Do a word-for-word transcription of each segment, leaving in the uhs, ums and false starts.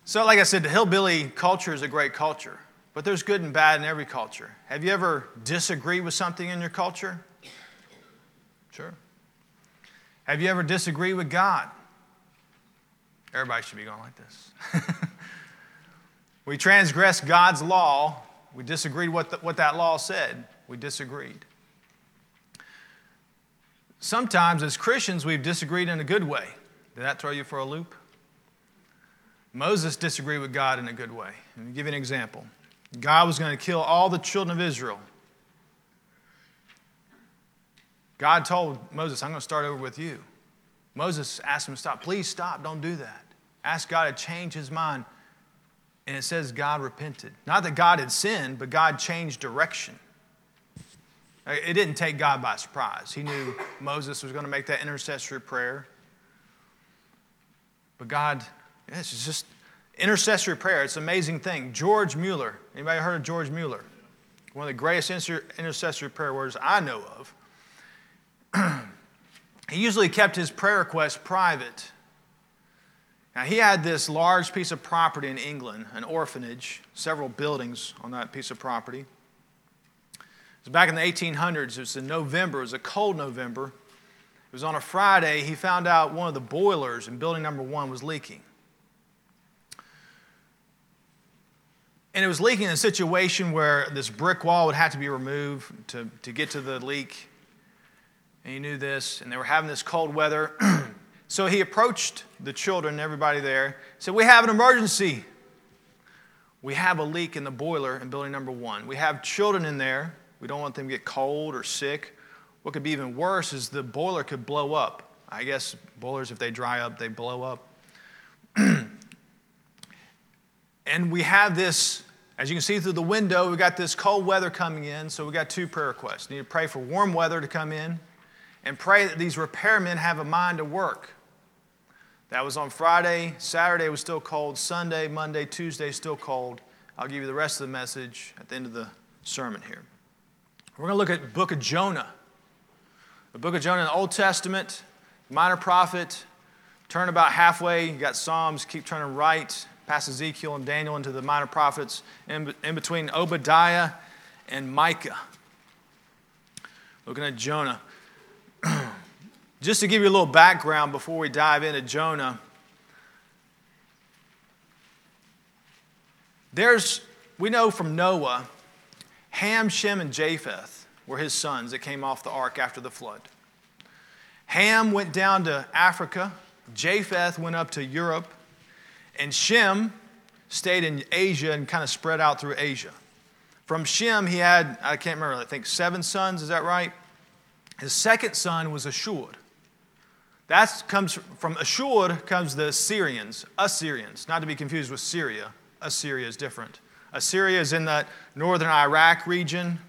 So like I said, the hillbilly culture is a great culture, but there's good and bad in every culture. Have you ever disagreed with something in your culture? Sure. Have you ever disagreed with God? Everybody should be going like this. We transgressed God's law. We disagreed with the, what that law said. We disagreed. Sometimes as Christians, we've disagreed in a good way. Did that throw you for a loop? Moses disagreed with God in a good way. Let me give you an example. God was going to kill all the children of Israel. God told Moses, I'm going to start over with you. Moses asked him to stop. Please stop. Don't do that. Ask God to change his mind. And it says God repented. Not that God had sinned, but God changed direction. It didn't take God by surprise. He knew Moses was going to make that intercessory prayer. But God, yes, it's just intercessory prayer. It's an amazing thing. George Mueller. Anybody heard of George Mueller? One of the greatest inter- intercessory prayer words I know of. He usually kept his prayer requests private. Now, he had this large piece of property in England, an orphanage, several buildings on that piece of property. It was back in the eighteen hundreds. It was in November. It was a cold November. It was on a Friday. He found out one of the boilers in building number one was leaking. And it was leaking in a situation where this brick wall would have to be removed to, to get to the leak. And he knew this, and they were having this cold weather. So he approached the children, everybody there, said, we have an emergency. We have a leak in the boiler in building number one. We have children in there. We don't want them to get cold or sick. What could be even worse is the boiler could blow up. I guess boilers, if they dry up, they blow up. And we have this, as you can see through the window, we got this cold weather coming in, so we got two prayer requests. We need to pray for warm weather to come in and pray that these repairmen have a mind to work. That was on Friday. Saturday was still cold. Sunday, Monday, Tuesday, still cold. I'll give you the rest of the message at the end of the sermon here. We're going to look at the book of Jonah. The book of Jonah in the Old Testament, minor prophet. Turn about halfway. You got Psalms, keep turning right, past Ezekiel and Daniel into the minor prophets, in, in between Obadiah and Micah. Looking at Jonah. Just to give you a little background before we dive into Jonah, there's, we know from Noah, Ham, Shem, and Japheth were his sons that came off the ark after the flood. Ham went down to Africa, Japheth went up to Europe, and Shem stayed in Asia and kind of spread out through Asia. From Shem, he had, I can't remember, I think seven sons, is that right? His second son was Ashur. That comes from Ashur comes the Assyrians, Assyrians, not to be confused with Syria. Assyria is different. Assyria is in that northern Iraq region.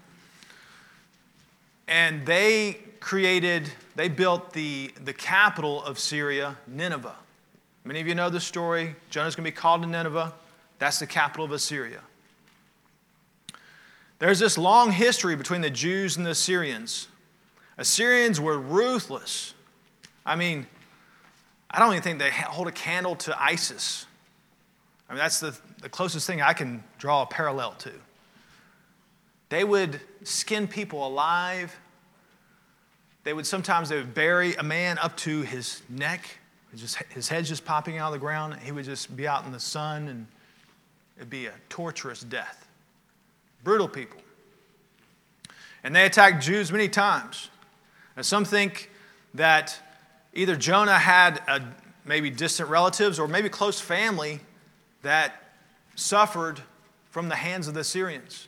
And they created, they built the, the capital of Syria, Nineveh. Many of you know the story. Jonah's going to be called to Nineveh. That's the capital of Assyria. There's this long history between the Jews and the Assyrians. Assyrians were ruthless. I mean, I don't even think they hold a candle to ISIS. I mean, that's the, the closest thing I can draw a parallel to. They would skin people alive. They would sometimes they would bury a man up to his neck, just, his head's just popping out of the ground. He would just be out in the sun, and it'd be a torturous death. Brutal people. And they attacked Jews many times. And some think that either Jonah had a, maybe distant relatives or maybe close family that suffered from the hands of the Assyrians.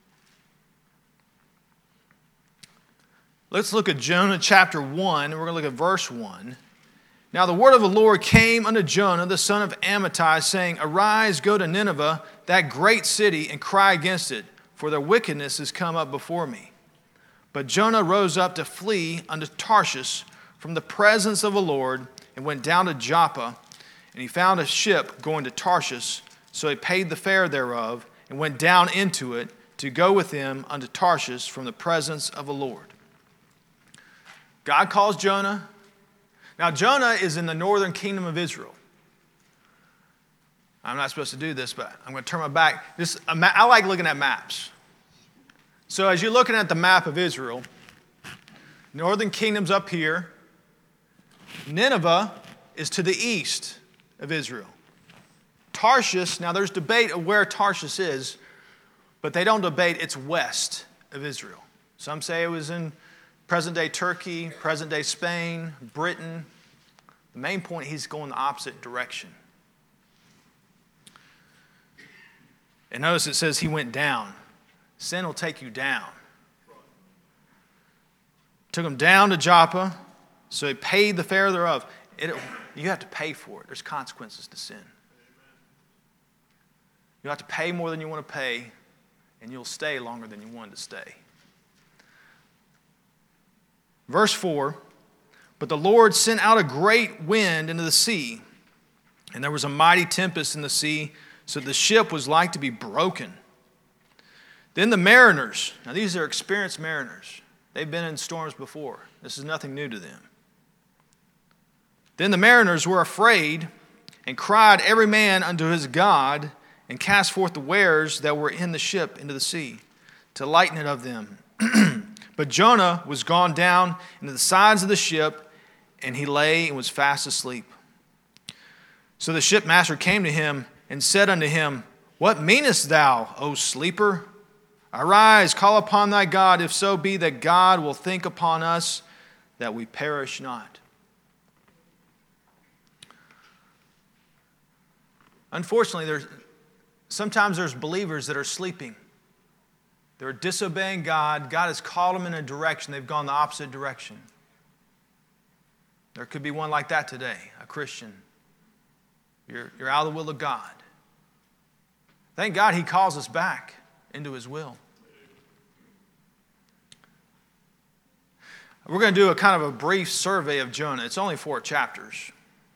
Let's look at Jonah chapter one, and we're going to look at verse one. Now the word of the Lord came unto Jonah, the son of Amittai, saying, Arise, go to Nineveh, that great city, and cry against it, for their wickedness is come up before me. But Jonah rose up to flee unto Tarshish from the presence of the Lord, and went down to Joppa, and he found a ship going to Tarshish. So he paid the fare thereof, and went down into it to go with him unto Tarshish from the presence of the Lord. God calls Jonah. Now Jonah is in the northern kingdom of Israel. I'm not supposed to do this, but I'm going to turn my back. Just, I like looking at maps. So as you're looking at the map of Israel, northern kingdom's up here. Nineveh is to the east of Israel. Tarshish, now there's debate of where Tarshish is, but they don't debate it's west of Israel. Some say it was in present-day Turkey, present-day Spain, Britain. The main point, he's going the opposite direction. And notice it says he went down. Sin will take you down. Took him down to Joppa, so he paid the fare thereof. It, you have to pay for it. There's consequences to sin. You have to pay more than you want to pay, and you'll stay longer than you wanted to stay. Verse four, but the Lord sent out a great wind into the sea, and there was a mighty tempest in the sea, so the ship was like to be broken. Then the mariners, now these are experienced mariners. They've been in storms before. This is nothing new to them. Then the mariners were afraid and cried every man unto his God and cast forth the wares that were in the ship into the sea to lighten it of them. But Jonah was gone down into the sides of the ship, and he lay and was fast asleep. So the shipmaster came to him and said unto him, What meanest thou, O sleeper? Arise, call upon thy God, if so be that God will think upon us, that we perish not. Unfortunately, there's, sometimes there's believers that are sleeping. They're disobeying God. God has called them in a direction. They've gone the opposite direction. There could be one like that today, a Christian. You're, you're out of the will of God. Thank God he calls us back into his will. We're going to do a kind of a brief survey of Jonah. It's only four chapters.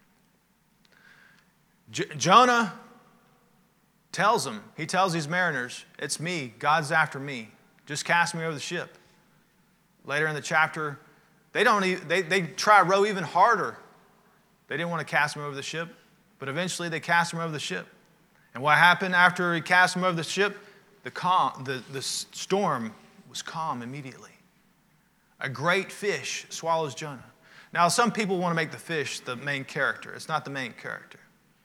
J- Jonah tells them, he tells these mariners, it's me, God's after me. Just cast me over the ship. Later in the chapter, they don't even, they, they try to row even harder. They didn't want to cast him over the ship, but eventually they cast him over the ship. And what happened after he cast him over the ship? The, calm, the, the storm was calm immediately. A great fish swallows Jonah. Now, some people want to make the fish the main character. It's not the main character.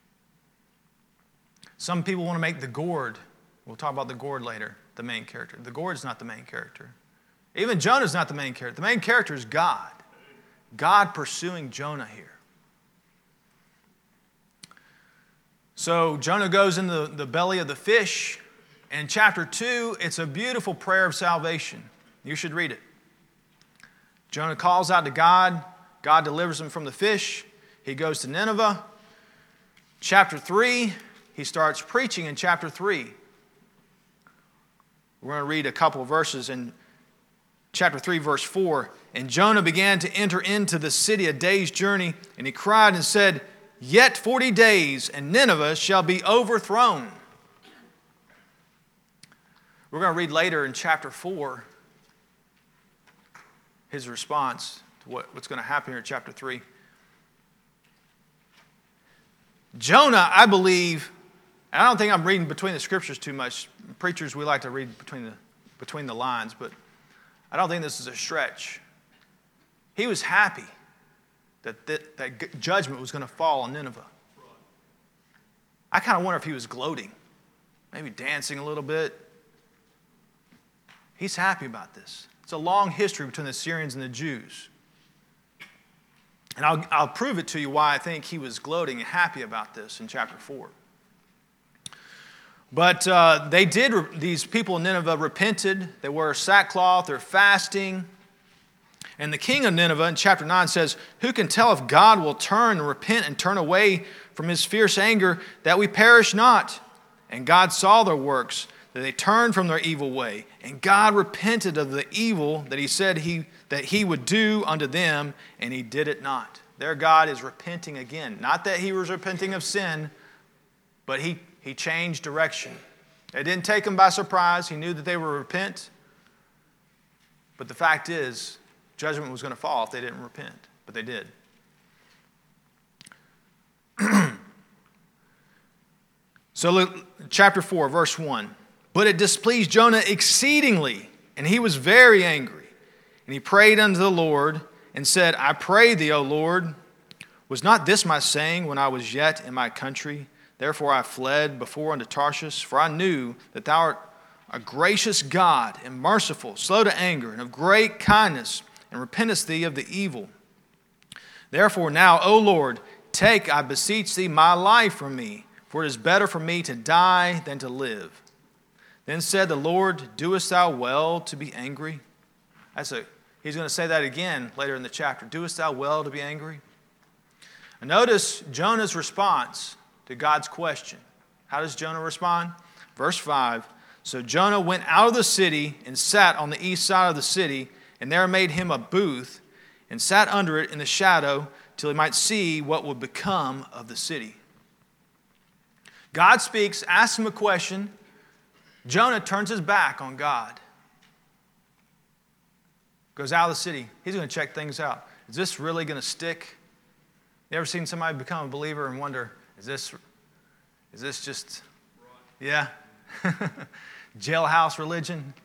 Some people want to make the gourd, we'll talk about the gourd later, the main character. The gourd is not the main character. Even Jonah is not the main character. The main character is God. God pursuing Jonah here. So Jonah goes in the, the belly of the fish. And in chapter two, it's a beautiful prayer of salvation. You should read it. Jonah calls out to God. God delivers him from the fish. He goes to Nineveh. Chapter three, he starts preaching in chapter three. We're going to read a couple of verses in chapter three, verse four. And Jonah began to enter into the city a day's journey, and he cried and said, Yet forty days, and Nineveh shall be overthrown. We're going to read later in chapter four his response to what, what's going to happen here in chapter three. Jonah, I believe, I don't think I'm reading between the scriptures too much. Preachers, we like to read between the, between the lines, but I don't think this is a stretch. He was happy that, that, that judgment was going to fall on Nineveh. I kind of wonder if he was gloating, maybe dancing a little bit. He's happy about this. It's a long history between the Syrians and the Jews. And I'll, I'll prove it to you why I think he was gloating and happy about this in chapter four. But uh, they did, these people in Nineveh repented. They wore sackcloth, they're fasting. And the king of Nineveh in chapter nine says, Who can tell if God will turn and repent and turn away from his fierce anger that we perish not? And God saw their works, that they turned from their evil way. And God repented of the evil that he said he, that he would do unto them, and he did it not. Their God is repenting again. Not that he was repenting of sin, but he, he changed direction. It didn't take him by surprise. He knew that they would repent. But the fact is, judgment was going to fall if they didn't repent. But they did. So look, chapter four, verse one. But it displeased Jonah exceedingly, and he was very angry. And he prayed unto the Lord and said, I pray thee, O Lord, was not this my saying when I was yet in my country? Therefore I fled before unto Tarshish, for I knew that thou art a gracious God and merciful, slow to anger, and of great kindness, and repentest thee of the evil. Therefore now, O Lord, take, I beseech thee, my life from me, for it is better for me to die than to live. Then said the Lord, doest thou well to be angry? That's a, he's going to say that again later in the chapter. Doest thou well to be angry? And notice Jonah's response to God's question. How does Jonah respond? Verse five. So Jonah went out of the city and sat on the east side of the city, and there made him a booth, and sat under it in the shadow, till he might see what would become of the city. God speaks, asks him a question. Jonah turns his back on God. Goes out of the city. He's going to check things out. Is this really going to stick? You ever seen somebody become a believer and wonder, is this, is this just, yeah, jailhouse religion?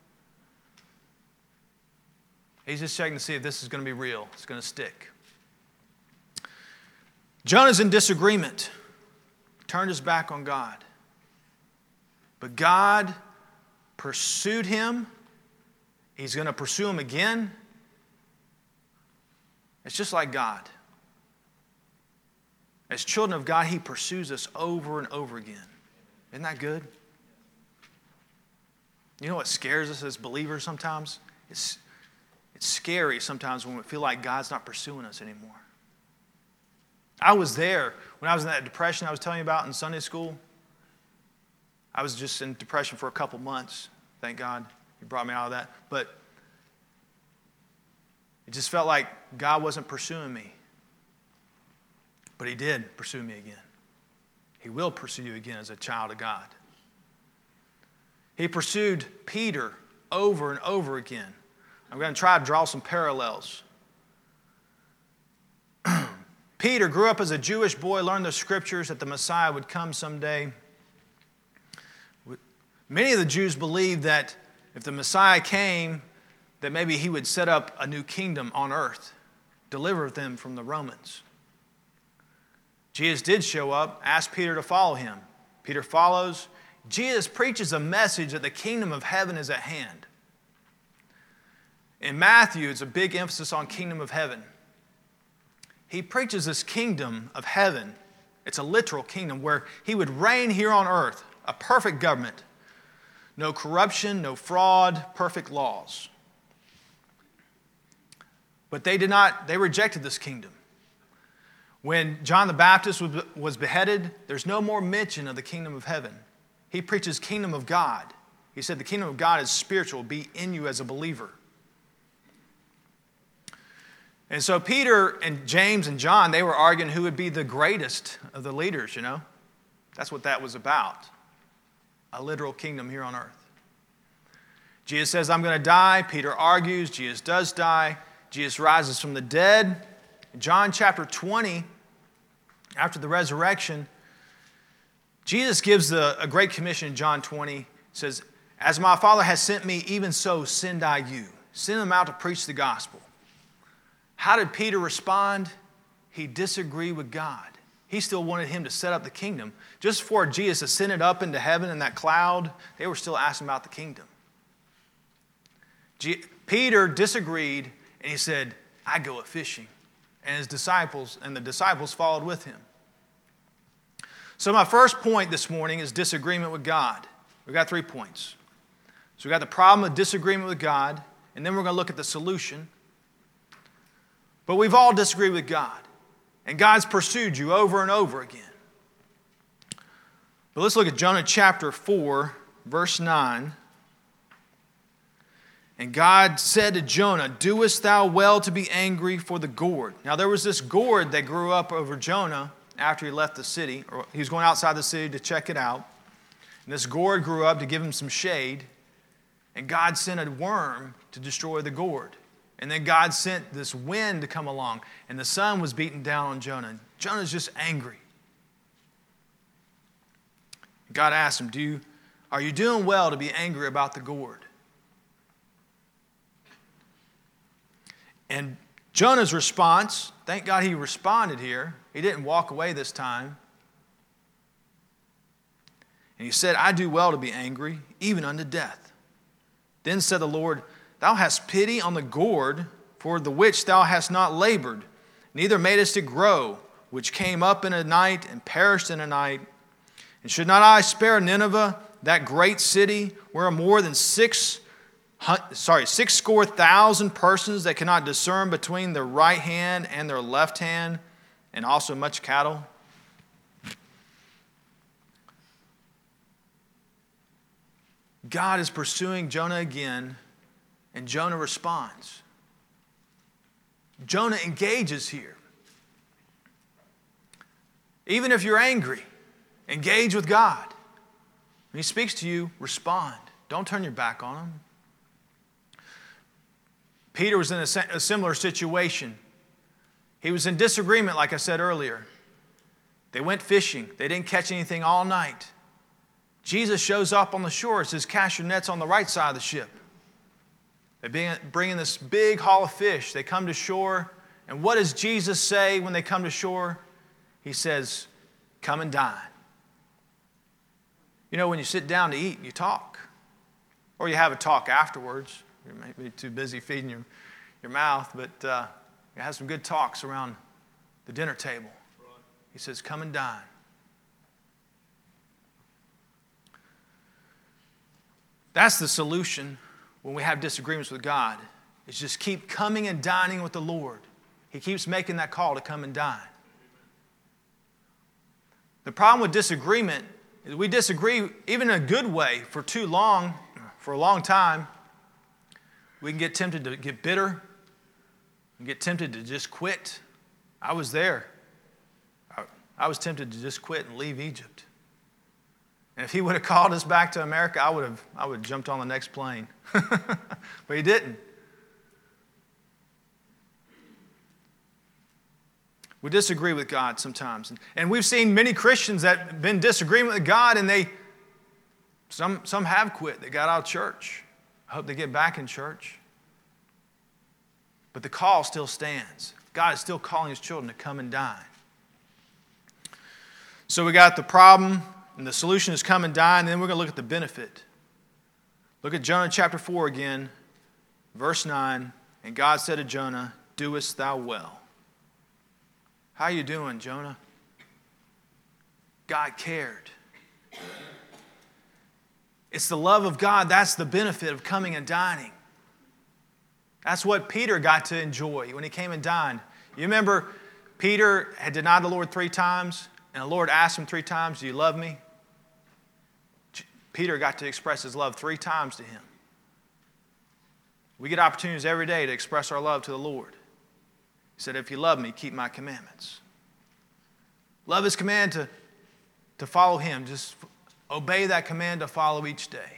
He's just checking to see if this is going to be real. It's going to stick. Jonah's in disagreement. Turned his back on God. But God pursued him. He's going to pursue him again. It's just like God. As children of God, He pursues us over and over again. Isn't that good? You know what scares us as believers sometimes? It's, it's scary sometimes when we feel like God's not pursuing us anymore. I was there when I was in that depression I was telling you about in Sunday school. I was just in depression for a couple months. Thank God He brought me out of that. But it just felt like God wasn't pursuing me. But He did pursue me again. He will pursue you again as a child of God. He pursued Peter over and over again. I'm going to try to draw some parallels. Peter grew up as a Jewish boy, learned the scriptures that the Messiah would come someday. Many of the Jews believed that if the Messiah came, that maybe He would set up a new kingdom on earth, deliver them from the Romans. Jesus did show up, asked Peter to follow Him. Peter follows. Jesus preaches a message that the kingdom of heaven is at hand. In Matthew, it's a big emphasis on kingdom of heaven. He preaches this kingdom of heaven. It's a literal kingdom where He would reign here on earth, a perfect government. No corruption, no fraud, perfect laws. But they did not, they rejected this kingdom. When John the Baptist was, was beheaded, there's no more mention of the kingdom of heaven. He preaches kingdom of God. He said the kingdom of God is spiritual, be in you as a believer. And so Peter and James and John, they were arguing who would be the greatest of the leaders, you know. That's what that was about. A literal kingdom here on earth. Jesus says, I'm going to die. Peter argues. Jesus does die. Jesus rises from the dead. In John chapter twenty, after the resurrection, Jesus gives the, a great commission in John twenty. He says, as my Father has sent me, even so send I you. Send them out to preach the gospel. How did Peter respond? He disagreed with God. He still wanted Him to set up the kingdom. Just before Jesus ascended up into heaven in that cloud, they were still asking about the kingdom. G- Peter disagreed, and he said, I go a fishing. And his disciples, and the disciples followed with him. So my first point this morning is disagreement with God. We've got three points. So we've got the problem of disagreement with God, and then we're going to look at the solution. But we've all disagreed with God. And God's pursued you over and over again. But let's look at Jonah chapter four, verse nine. And God said to Jonah, doest thou well to be angry for the gourd? Now there was this gourd that grew up over Jonah after he left the city. Or he was going outside the city to check it out. And this gourd grew up to give him some shade. And God sent a worm to destroy the gourd. And then God sent this wind to come along, and the sun was beating down on Jonah. Jonah's just angry. God asked him, Do you, are you doing well to be angry about the gourd? And Jonah's response, thank God he responded here. He didn't walk away this time. And he said, I do well to be angry, even unto death. Then said the Lord, Thou hast pity on the gourd, for the which thou hast not labored, neither madest it grow, which came up in a night and perished in a night. And should not I spare Nineveh, that great city, where are more than six, sorry, six score thousand persons that cannot discern between their right hand and their left hand, and also much cattle? God is pursuing Jonah again, and Jonah responds. Jonah engages here. Even if you're angry, engage with God. When he speaks to you, respond. Don't turn your back on him. Peter was in a, a similar situation. He was in disagreement, like I said earlier. They went fishing. They didn't catch anything all night. Jesus shows up on the shore. It says, cast your nets on the right side of the ship. They bring in this big haul of fish. They come to shore. And what does Jesus say when they come to shore? He says, come and dine. You know, when you sit down to eat, you talk. Or you have a talk afterwards. You may be too busy feeding your, your mouth, but uh, you have some good talks around the dinner table. He says, come and dine. That's the solution when we have disagreements with God. Is just keep coming and dining with the Lord. He keeps making that call to come and dine. The problem with disagreement is we disagree even in a good way for too long, for a long time. We can get tempted to get bitter and get tempted to just quit. I was there. I, I was tempted to just quit and leave Egypt. And if he would have called us back to America, I would have I would have jumped on the next plane. But he didn't. We disagree with God sometimes. And we've seen many Christians that have been in disagreement with God, and they some some have quit. They got out of church. I hope they get back in church. But the call still stands. God is still calling his children to come and dine. So we got the problem, and the solution is come and dine, and then we're going to look at the benefit. Look at Jonah chapter four again, verse nine. And God said to Jonah, doest thou well? How you doing, Jonah? God cared. It's the love of God. That's the benefit of coming and dining. That's what Peter got to enjoy when he came and dined. You remember Peter had denied the Lord three times, and the Lord asked him three times, do you love me? Peter got to express his love three times to him. We get opportunities every day to express our love to the Lord. He said, if you love me, keep my commandments. Love his command to, to follow him. Just obey that command to follow each day.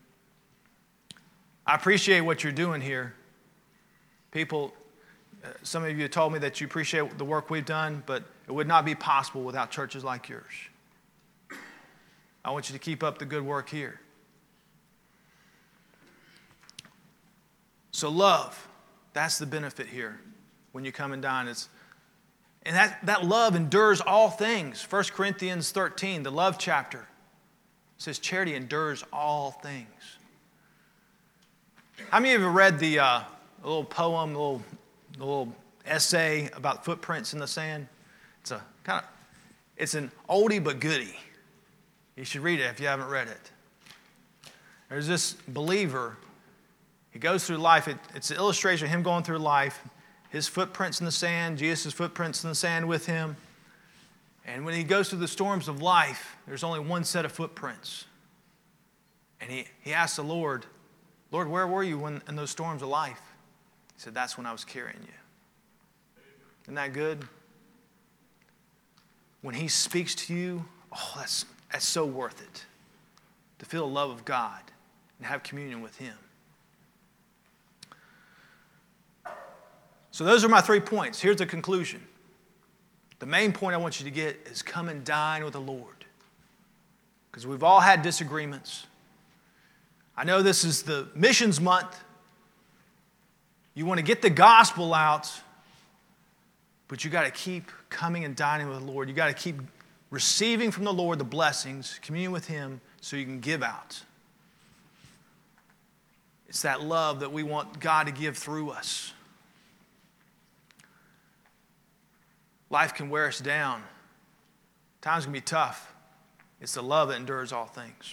I appreciate what you're doing here. People, uh, some of you told me that you appreciate the work we've done, but it would not be possible without churches like yours. I want you to keep up the good work here. So love, that's the benefit here when you come and dine. It's, and that, that love endures all things. First Corinthians thirteen, the love chapter, says charity endures all things. How many of you have read the uh, little poem, the little, the little essay about footprints in the sand? It's a kind of, it's an oldie but goodie. You should read it if you haven't read it. There's this believer. He goes through life. It, it's an illustration of him going through life. His footprints in the sand, Jesus' footprints in the sand with him. And when he goes through the storms of life, there's only one set of footprints. And he, he asks the Lord, Lord, where were you when in those storms of life? He said, that's when I was carrying you. Isn't that good? When he speaks to you, oh, that's, that's so worth it. To feel the love of God and have communion with him. So those are my three points. Here's the conclusion. The main point I want you to get is come and dine with the Lord. because we've all had disagreements. I know this is the missions month. You want to get the gospel out, but you got to keep coming and dining with the Lord. You got to keep receiving from the Lord the blessings, communion with Him, so you can give out. It's that love that we want God to give through us. Life can wear us down. Times can be tough. It's the love that endures all things.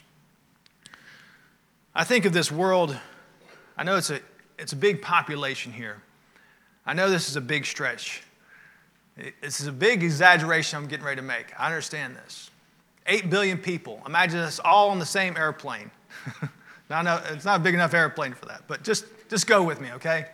I think of this world, I know it's a, it's a big population here. I know this is a big stretch. This is a big exaggeration I'm getting ready to make. I understand this. Eight billion people. Imagine us all on the same airplane. Now, I know it's not a big enough airplane for that, but just, just go with me, okay?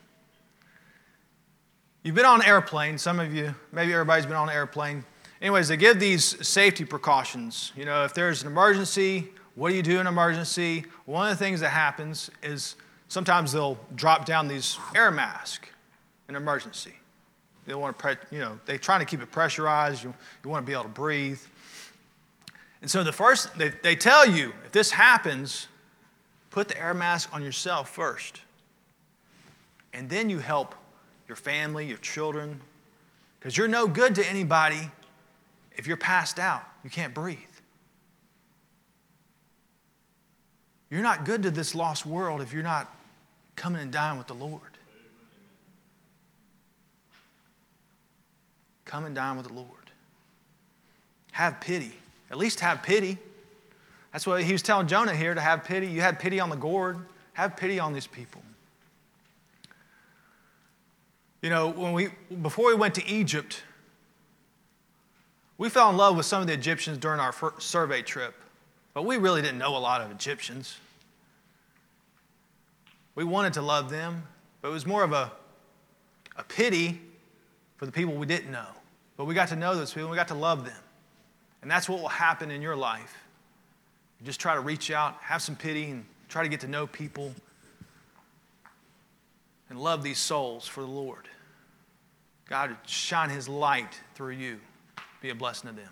You've been on an airplane. Some of you, maybe everybody's been on an airplane. Anyways, they give these safety precautions. You know, if there's an emergency, what do you do in an emergency? One of the things that happens is sometimes they'll drop down these air masks in an emergency. They want to, pre- you know, they're trying to keep it pressurized. You, you want to be able to breathe. And so the first, they, they tell you, if this happens, put the air mask on yourself first. And then you help your family, your children, because you're no good to anybody if you're passed out. You can't breathe. You're not good to this lost world if you're not coming and dining with the Lord. Come and dine with the Lord. Have pity. At least have pity. That's what he was telling Jonah here, to have pity. You had pity on the gourd. Have pity on these people. You know, when we before we went to Egypt, we fell in love with some of the Egyptians during our survey trip, but we really didn't know a lot of Egyptians. We wanted to love them, but it was more of a, a pity for the people we didn't know. But we got to know those people, and we got to love them. And that's what will happen in your life. You just try to reach out, have some pity, and try to get to know people and love these souls for the Lord. God would shine His light through you. Be a blessing to them.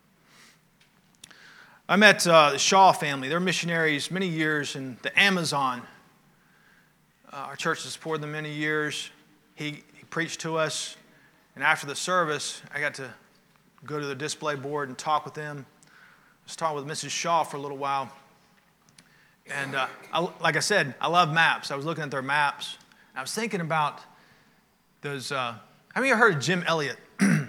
I met uh, the Shaw family. They're missionaries many years in the Amazon. Uh, our church has supported them many years. He, he preached to us. And after the service, I got to go to the display board and talk with them. I was talking with Missus Shaw for a little while. And uh, I, like I said, I love maps. I was looking at their maps. And I was thinking about those. Uh, how many of you heard of Jim Elliot?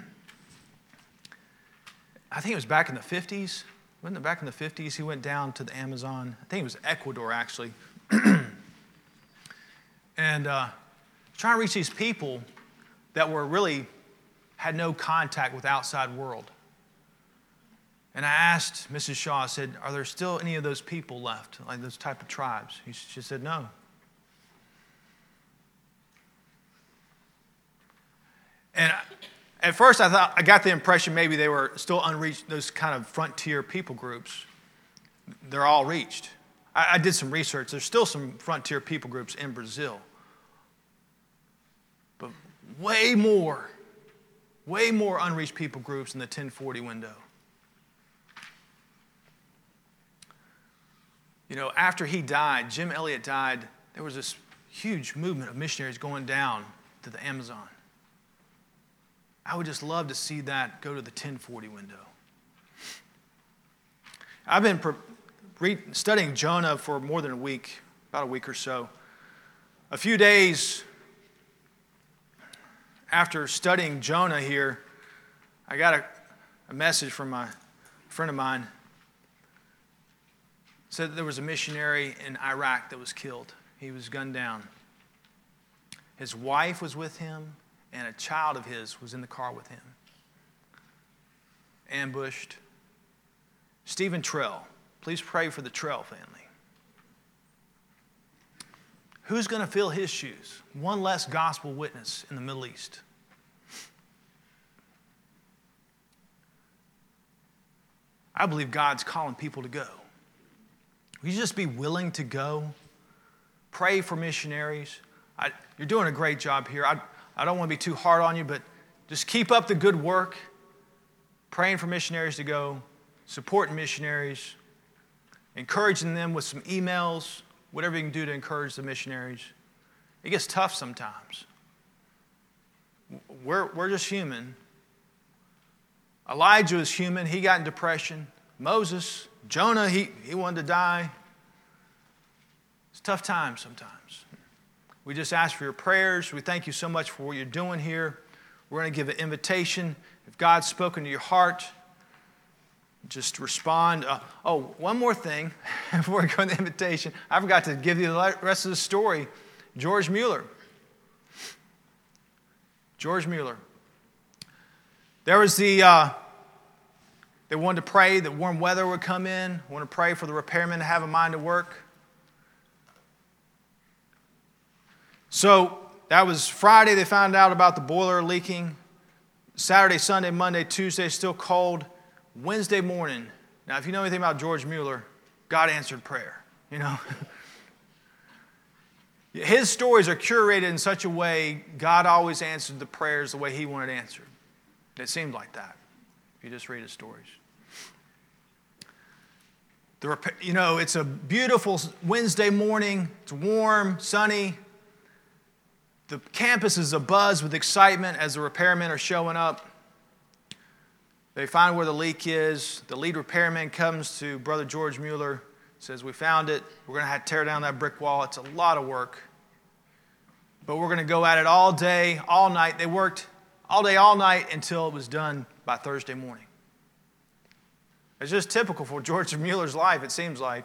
I think it was back in the fifties. Wasn't it back in the fifties? He went down to the Amazon. I think it was Ecuador, actually. and uh, trying to reach these people that were really had no contact with the outside world. And I asked Missus Shaw, I said, are there still any of those people left, like those type of tribes? She said, no. And at first I thought, I got the impression maybe they were still unreached, those kind of frontier people groups. They're all reached. I, I did some research. There's still some frontier people groups in Brazil. But way more, way more unreached people groups in the ten forty window. You know, after he died, Jim Elliot died, there was this huge movement of missionaries going down to the Amazon. I would just love to see that go to the ten forty window. I've been pre- re- studying Jonah for more than a week, about a week or so. A few days after studying Jonah here, I got a, a message from my, a friend of mine. It said that there was a missionary in Iraq that was killed. He was gunned down. His wife was with him, and a child of his was in the car with him. Ambushed. Stephen Trell. Please pray for the Trell family. Who's going to fill his shoes? One less gospel witness in the Middle East. I believe God's calling people to go. Will you just be willing to go? Pray for missionaries. I, you're doing a great job here. I, I don't want to be too hard on you, but just keep up the good work. Praying for missionaries to go. supporting missionaries, encouraging them with some emails, whatever you can do to encourage the missionaries. It gets tough sometimes. We're, we're just human. Elijah was human. He got in depression. Moses, Jonah, he, he wanted to die. It's tough times sometimes. We just ask for your prayers. We thank you so much for what you're doing here. We're going to give an invitation. If God's spoken to your heart, just respond. Uh, oh, one more thing before we go to the invitation. I forgot to give you the rest of the story. George Mueller. George Mueller. There was the, uh, they wanted to pray that warm weather would come in. Wanted to pray for the repairmen to have a mind to work. So that was Friday. They found out about the boiler leaking. Saturday, Sunday, Monday, Tuesday, still cold. Wednesday morning. Now, if you know anything about George Mueller, God answered prayer. You know, his stories are curated in such a way God always answered the prayers the way He wanted answered. It seemed like that. If you just read his stories. The, you know, it's a beautiful Wednesday morning. It's warm, sunny. The campus is abuzz with excitement as the repairmen are showing up. They find where the leak is. The lead repairman comes to Brother George Mueller, says, "We found it. We're going to have to tear down that brick wall. It's a lot of work. But we're going to go at it all day, all night." They worked all day, all night until it was done by Thursday morning. It's just typical for George Mueller's life, it seems like.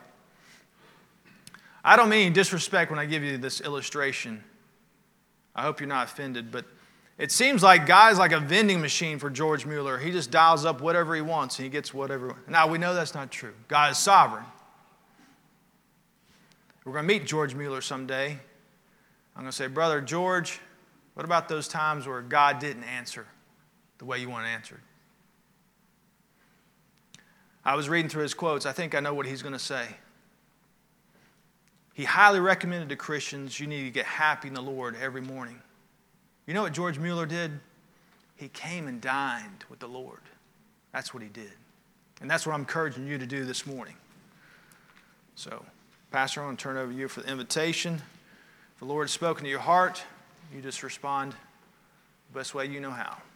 I don't mean disrespect when I give you this illustration. I hope you're not offended, but it seems like God's like a vending machine for George Mueller. He just dials up whatever he wants and he gets whatever. Now, we know that's not true. God is sovereign. We're going to meet George Mueller someday. I'm going to say, "Brother George, what about those times where God didn't answer the way you want it answered?" I was reading through his quotes. I think I know what he's going to say. He highly recommended to Christians, you need to get happy in the Lord every morning. You know what George Mueller did? He came and dined with the Lord. That's what he did. And that's what I'm encouraging you to do this morning. So, Pastor, I'm going to turn it over to you for the invitation. If the Lord has spoken to your heart, you just respond the best way you know how.